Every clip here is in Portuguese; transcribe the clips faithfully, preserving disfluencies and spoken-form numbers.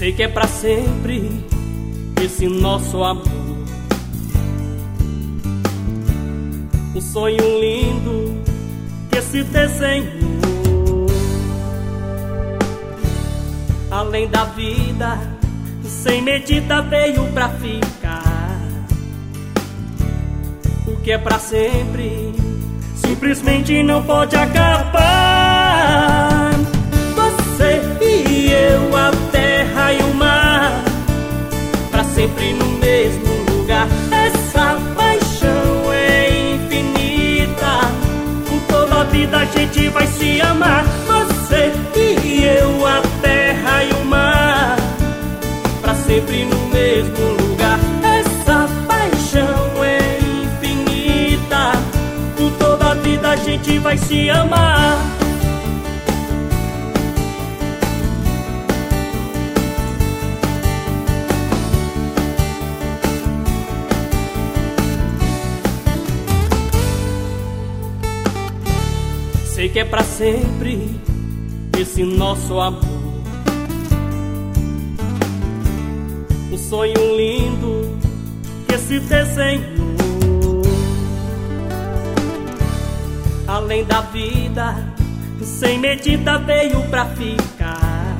Sei que é pra sempre esse nosso amor, um sonho lindo que se desenhou. Além da vida, sem medida veio pra ficar. O que é pra sempre simplesmente não pode acabar. Você e eu, a terra e o mar, pra sempre no mesmo lugar. Essa paixão é infinita, por toda a vida a gente vai se amar. Você e eu, a terra e o mar, pra sempre no mesmo lugar. Essa paixão é infinita, por toda a vida a gente vai se amar. Sei que é pra sempre esse nosso amor, um sonho lindo que se desenhou. Além da vida, sem medida veio pra ficar.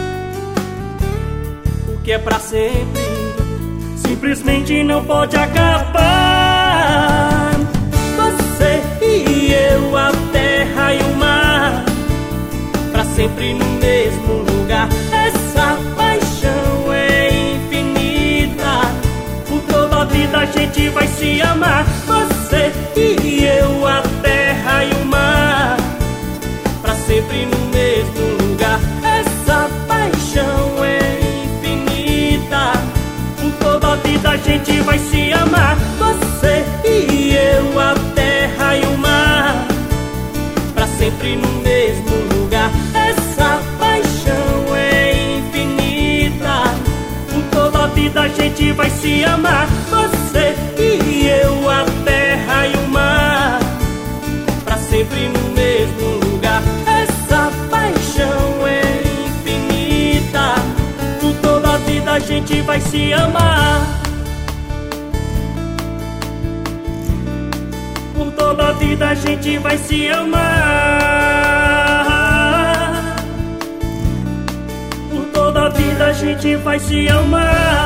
O que é pra sempre simplesmente não pode acabar. Você e eu, a terra e o mar, pra sempre no mesmo lugar. Essa paixão é infinita, por toda a vida a gente vai se amar. Você e eu, a terra e o mar, pra sempre no mesmo lugar. Essa paixão é infinita, por toda a vida a gente vai se amar. Você e eu, a terra e o mar, pra sempre no mesmo lugar. Essa paixão é infinita, por toda a vida a gente vai se amar. Você e eu, a terra e o mar, pra sempre no mesmo lugar. Essa paixão é infinita, por toda a vida a gente vai se amar. Por toda a vida a gente vai se amar. Por toda a vida a gente vai se amar.